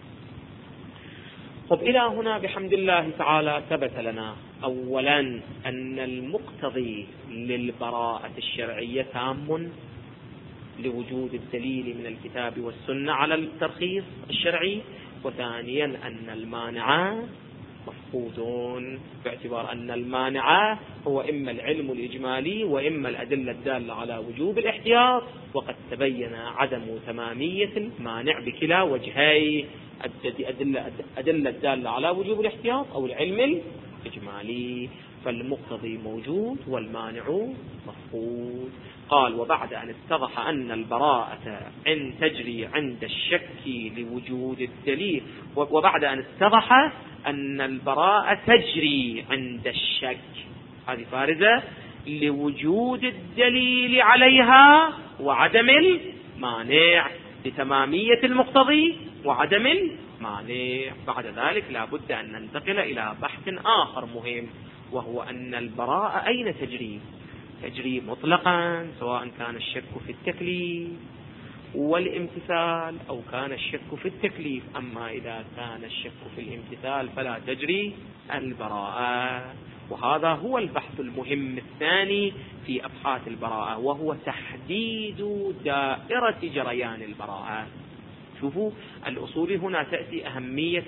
طب إلى هنا بحمد الله تعالى ثبت لنا أولا أن المقتضي للبراءة الشرعية تام لوجود الدليل من الكتاب والسنة على الترخيص الشرعي، وثانيا أن المانع مفقودون، باعتبار أن المانع هو إما العلم الإجمالي وإما الأدلة الدالة على وجوب الاحتياط، وقد تبين عدم تمامية المانع بكلا وجهي، أدلة, أدلة الدالة على وجوب الاحتياط أو العلم الإجمالي، فالمقتضي موجود والمانع مفقود. قال وبعد أن اتضح أن البراءة أن تجري عند الشك لوجود الدليل، وبعد أن اتضح أن البراءة تجري عند الشك، هذه فارزة لوجود الدليل عليها وعدم المانع، لتمامية المقتضي وعدم المانع. بعد ذلك لا بد أن ننتقل إلى بحث آخر مهم، وهو أن البراءة أين تجري؟ تجري مطلقا، سواء كان الشك في التكليف والامتثال أو كان الشك في التكليف. أما إذا كان الشك في الامتثال فلا تجري البراءة. وهذا هو البحث المهم الثاني في أبحاث البراءة، وهو تحديد دائرة جريان البراءة. شوفوا الأصول هنا تأتي أهمية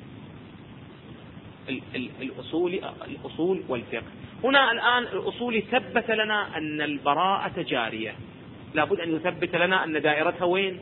الأصول, الأصول والفقه. هنا الآن الأصول ثبت لنا أن البراءة جارية، لابد أن يثبت لنا أن دائرتها وين؟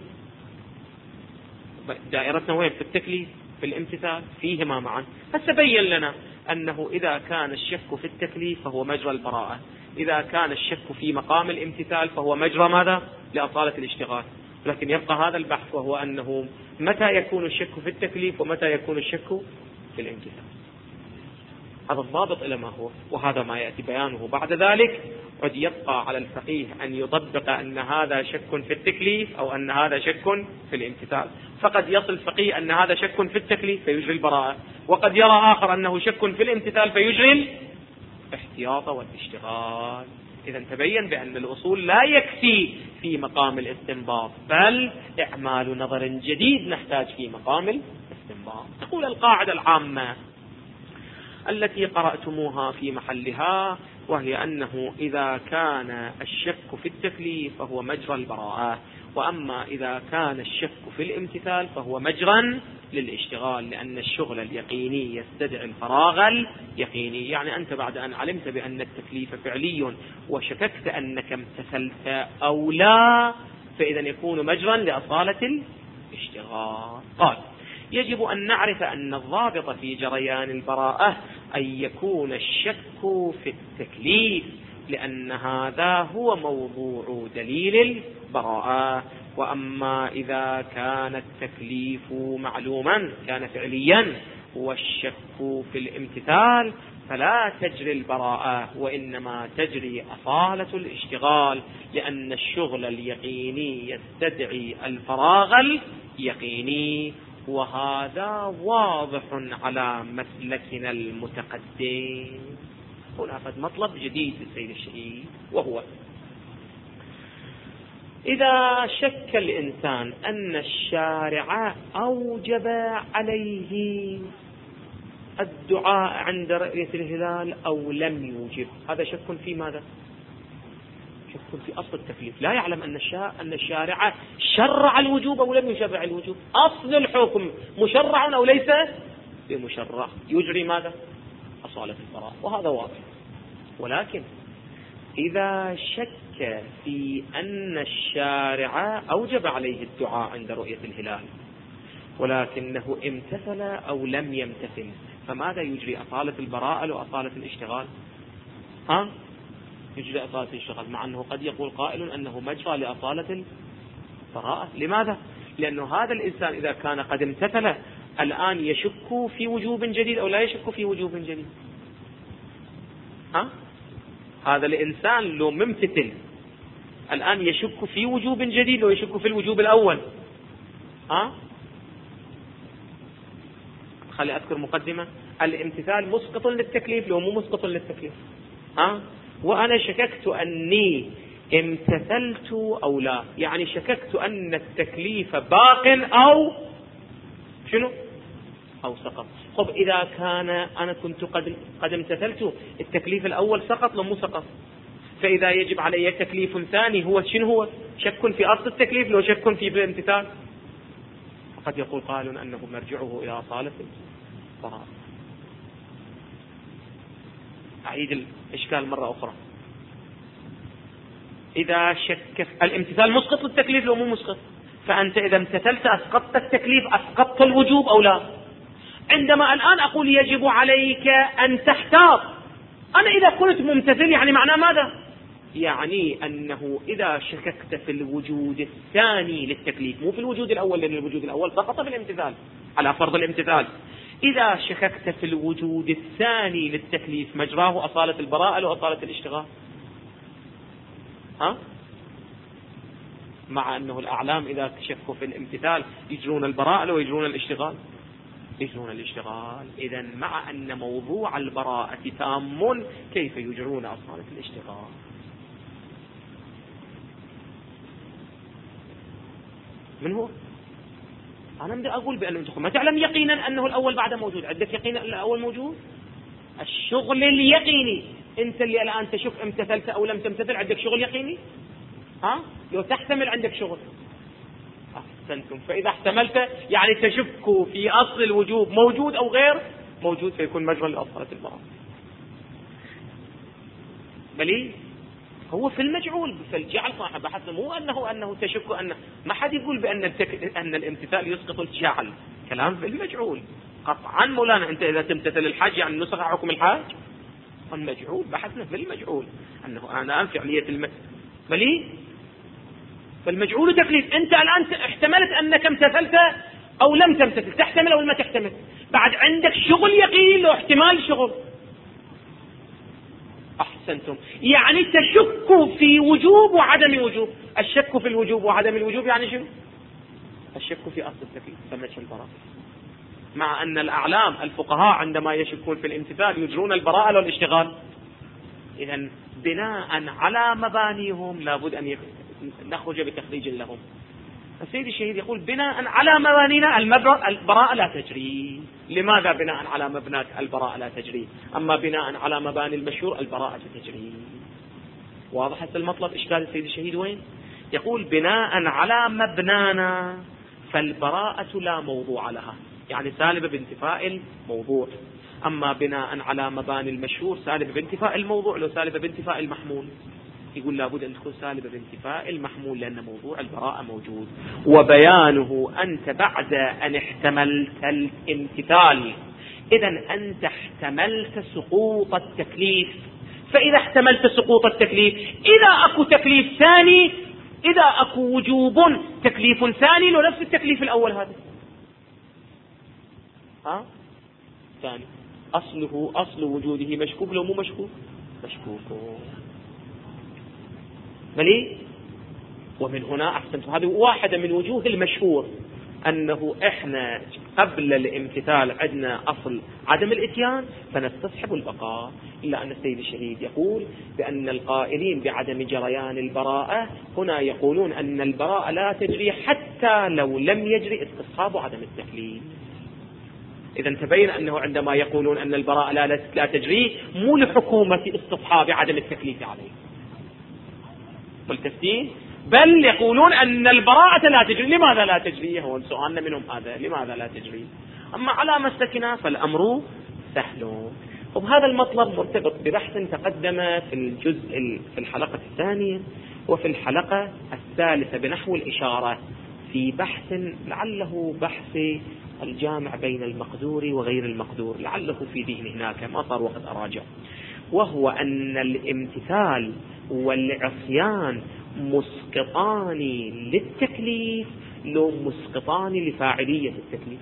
دائرتنا وين؟ في التكليف في الامتثال، فيهما معا. فتبين لنا أنه إذا كان الشك في التكليف فهو مجرى البراءة، إذا كان الشك في مقام الامتثال فهو مجرى ماذا؟ لأصالة الاشتغال. لكن يبقى هذا البحث، وهو أنه متى يكون الشك في التكليف ومتى يكون الشك في الامتثال. هذا الضابط إلى ما هو، وهذا ما يأتي بيانه بعد ذلك. قد يبقى على الفقيه أن يطبق أن هذا شك في التكليف أو أن هذا شك في الامتثال. فقد يصل الفقيه أن هذا شك في التكليف فيجري البراءة، وقد يرى آخر أنه شك في الامتثال فيجري الاحتياط والاشتغال. إذا تبين بأن الأصول لا يكفي في مقام الاستنباط، بل إعمال نظر جديد نحتاج في مقام الاستنباط. تقول القاعدة العامة التي قرأتموها في محلها: وهي أنه إذا كان الشك في التكليف فهو مجرى البراءة، وأما إذا كان الشك في الامتثال فهو مجرى للاشتغال، لأن الشغل اليقيني يستدعي الفراغ اليقيني. يعني أنت بعد أن علمت بأن التكليف فعلي وشككت أنك امتثلت أو لا، فإذا يكون مجرى لأصالة الاشتغال. قال: يجب أن نعرف أن الضابط في جريان البراءة أن يكون الشك في التكليف، لأن هذا هو موضوع دليل البراءة. وأما إذا كان التكليف معلوما كان فعليا والشك في الامتثال فلا تجري البراءة، وإنما تجري أصالة الاشتغال، لأن الشغل اليقيني يستدعي الفراغ اليقيني. وهذا واضح على مسلكنا المتقدم. هنا قد مطلب جديد للسيد الشهيد، وهو إذا شك الإنسان أن الشارع أوجب عليه الدعاء عند رؤية الهلال أو لم يوجب، هذا شك في ماذا؟ شك في أصل التكليف. لا يعلم أن أن الشارع شرع الوجوب أو لم يشرع الوجوب. أصل الحكم مشرع أو ليس بمشرع، يجري ماذا؟ أصالة البراءة، وهذا واضح. ولكن إذا شك في أن الشارع أوجب عليه الدعاء عند رؤية الهلال ولكنه امتثل أو لم يمتثل، فماذا يجري؟ أصالة البراءة وأصالة الاشتغال؟ ها؟ يجري أصالة الاشتغال، مع أنه قد يقول قائل أنه مجرى لأصالة البراءة. لماذا؟ لأنه هذا الإنسان إذا كان قد امتثل الآن يشك في وجوب جديد أو لا يشك في وجوب جديد؟ ها؟ هذا الإنسان لو ممتثل الآن يشك في وجوب جديد أو يشك في الوجوب الأول؟ ها؟ خلي أذكر مقدمة. الامتثال مسقط للتكليف لو مو مسقط للتكليف؟ ها؟ وأنا شككت أني امتثلت أو لا، يعني شككت أن التكليف باق أو شنو؟ أو سقط. طب إذا كان أنا كنت قد قد امتثلت، التكليف الأول سقط لو مو سقط، فإذا يجب علي تكليف ثاني هو شنو هو؟ شك في أصل التكليف لو شك في الامتثال. فقد يقول قائل أنه مرجعه إلى أصالة البراءة. أعيد الإشكال مرة أخرى. إذا شك الامتثال مسقط للتكليف لو مو مسقط، فأنت إذا امتثلت أسقطت التكليف، أسقطت الوجوب أو لا؟ عندما الآن أقول يجب عليك أن تحتاط، أنا إذا كنت ممتثل يعني معناه ماذا؟ يعني أنه إذا شككت في الوجود الثاني للتكليف مو في الوجود الأول، لأن الوجود الأول سقط بالامتثال على فرض الامتثال، إذا شككت في الوجود الثاني للتكليف مجراه أصالة البراءة وأصالة الاشتغال. ها؟ مع أنه الأعلام إذا شكوا في الامتثال يجرون البراءة ويجرون الاشتغال، يجرون الاشتغال. إذن مع أن موضوع البراءة تام، كيف يجرون أصالة الاشتغال؟ من هو؟ أنا بدي أقول بأنه أنت ما تعلم يقينا أنه الأول بعد موجود. عندك يقين أن الأول موجود؟ الشغل اليقيني، أنت اللي الآن تشك امتثلت أو لم تمتثل، عندك شغل يقيني؟ ها؟ لو تحتمل عندك شغل. أحسنتم. فإذا احتملت يعني تشك في أصل الوجوب موجود أو غير موجود، فيكون مجرى لأصالة البراءة. بلي هو في المجعول في الجعل صاحب بحث، مو أنه أنه تشك أنه ما حد يقول بأن التك... أن الامتثال يسقط الجعل، كلام في المجعول قطعا. مولانا أنت إذا تمتثل الحج يعني نسخ حكم الحج، المجعول بحثنا في المجعول أنه أنا فعلية الم... بلي فالمجعول تكليف. أنت الآن احتملت أنك امتثلت أو لم تمتثل، تحتمل أو ما تحتمل، بعد عندك شغل يقين لو احتمال شغل. أحسنتم. يعني تشك في وجوب وعدم وجوب. الشك في الوجوب وعدم الوجوب يعني شنو؟ الشك في أصل التكليف فمجرى البراءة. مع أن الأعلام الفقهاء عندما يشكون في الامتثال يجرون البراءة والاشتغال. إذن بناء على مبانيهم لابد أن نخرج بتخريج لهم. السيد الشهيد يقول بناء على مبانينا البراءة لا تجري. لماذا بناء على مبناك البراءة لا تجري، أما بناء على مباني المشهور البراءة تجري؟ واضح هذا المطلب؟ إشكال السيد الشهيد وين؟ يقول بناء على مبنانا فالبراءة لا موضوع لها، يعني سالبة بانتفاء الموضوع. أما بناء على مباني المشهور سالبة بانتفاء الموضوع، لو سالبة بانتفاء المحمول يقول لابد أن تكون سالبة بانتفاء المحمول لأن موضوع البراءة موجود. وبيانه أنت بعد أن احتملت الامتثال، إذا أنت احتملت سقوط التكليف. فإذا احتملت سقوط التكليف، إذا أكو تكليف ثاني، إذا أكو وجوب تكليف ثاني لو نفس التكليف الأول هذا ها ثاني أصله أصل وجوده مشكوك لو مو مشكوك مشكوك ملي. ومن هنا أحسنت، هذه واحدة من وجوه المشهور أنه إحنا قبل الامتثال عندنا أصل عدم الإتيان فنستصحب البقاء، إلا أن السيد الشهيد يقول بأن القائلين بعدم جريان البراءة هنا يقولون أن البراءة لا تجري حتى لو لم يجري استصحاب عدم التكليف. إذا تبين أنه عندما يقولون أن البراءة لا, لا تجري مو لحكومة استصحاب عدم التكليف عليه والتفتين، بل يقولون أن البراءة لا تجري. لماذا لا تجري؟ هو سؤالنا منهم هذا، لماذا لا تجري؟ أما على مسلكنا فالأمر سهل. وهذا المطلب مرتبط ببحث تقدم في الجزء في الحلقة الثانية وفي الحلقة الثالثة بنحو الإشارة في بحث لعله بحث الجامع بين المقدور وغير المقدور، لعله في ذهني هناك ما صار وقت أراجع، وهو أن الامتثال والعصيان مسقطان للتكليف لو مسقطان لفاعلية التكليف.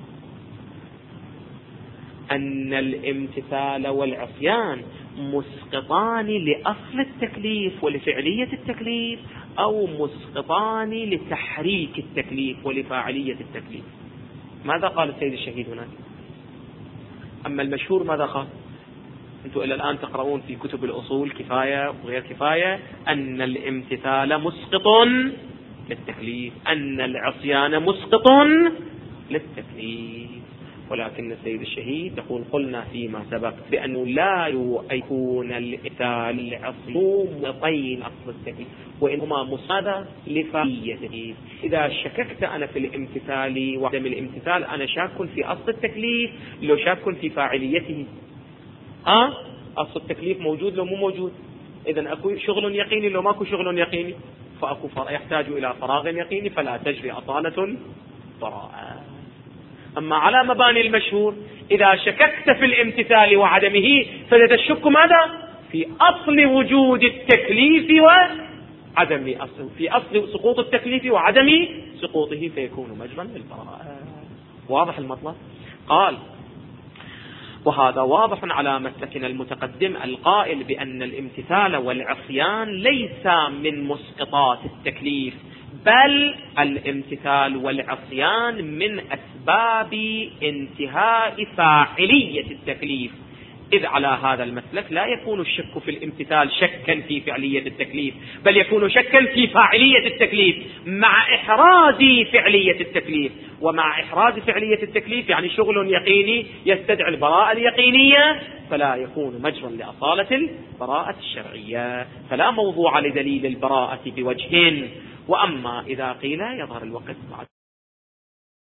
أن الامتثال والعصيان مسقطان لأصل التكليف ولفعلية التكليف، أو مسقطان لتحريك التكليف ولفاعلية التكليف. ماذا قال السيد الشهيد هناك؟ أما المشهور ماذا قال؟ أنتم إلى الآن تقرؤون في كتب الأصول كفاية وغير كفاية أن الامتثال مسقط للتكليف، أن العصيان مسقط للتكليف. ولكن السيد الشهيد يقول قلنا فيما سبق بأنه لا يكون الامتثال العصي مطين أصل التكليف، وإنهما مساعدة لفاعليته. إذا شككت أنا في الامتثال وعدم الامتثال أنا شاك في أصل التكليف لو شاك في فاعليته. ها أصل التكليف موجود لو مو موجود؟ إذن أكو شغل يقيني لو ماكو شغل يقيني فأكو فرع يحتاج إلى فراغ يقيني فلا تجري أصالة البراءة. أما على مباني المشهور إذا شككت في الامتثال وعدمه فلتشك ماذا؟ في أصل وجود التكليف وعدم أصل في أصل سقوط التكليف وعدم سقوطه فيكون مجرا للبراءة. واضح المطلب؟ قال وهذا واضح على مسلكنا المتقدم القائل بأن الامتثال والعصيان ليس من مسقطات التكليف، بل الامتثال والعصيان من أسباب انتهاء فاعلية التكليف. إذ على هذا المسلك لا يكون الشك في الامتثال شكا في فعلية التكليف، بل يكون شكا في فاعلية التكليف مع إحراز فعلية التكليف. ومع إحراز فعلية التكليف يعني شغل يقيني يستدعي البراءة اليقينية، فلا يكون مجرا لأصالة البراءة الشرعية، فلا موضوع لدليل البراءة بوجه. وأما إذا قيل يظهر الوقت بعد